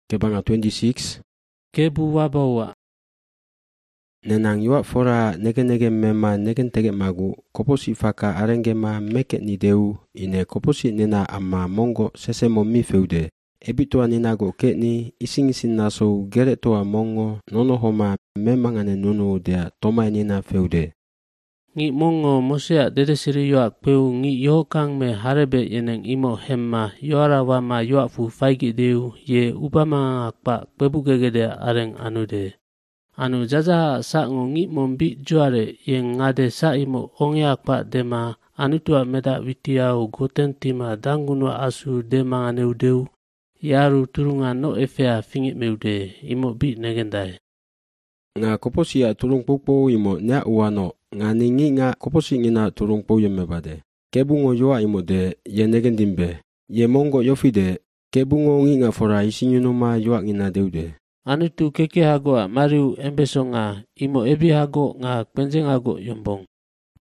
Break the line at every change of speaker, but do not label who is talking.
Kebanga 26.
Kebu wabawa.
Nenang yuak fora nege mema negen tege magu koposi faka arengema meket ni deu ine koposi nena amma mongo sesemo mi feude. Ebitoa ninago ketni ising naso geret toa mongo nono homa memangane nunu dea tomai nina feude.
Ngi mongo mosea dede siri yoak peu ngi yokang me harebe yeneng imo hemma yoara wama yoak fu faigi deu ye upama akpa pebu gegede areng anude. Anu jaja sa ngi mombi juare yang ngade sa imo onge akpa dema anutua meda witiau goten tima dangunwa asu dema aneudeu yaru turunga no efea fingit meude imo bi negendai.
Nga koposi ya turung popo imo nya uano nga ningi nga koposi ngina turung po yemebade. Kebungo yoa imo de ye negendimbe. Ye mongo yofide kebungo ngi nga fora isinyunuma yoa ngina deude.
Anutu keke hago mariu embesonga imo ebi hago nga penjeng hago yombong.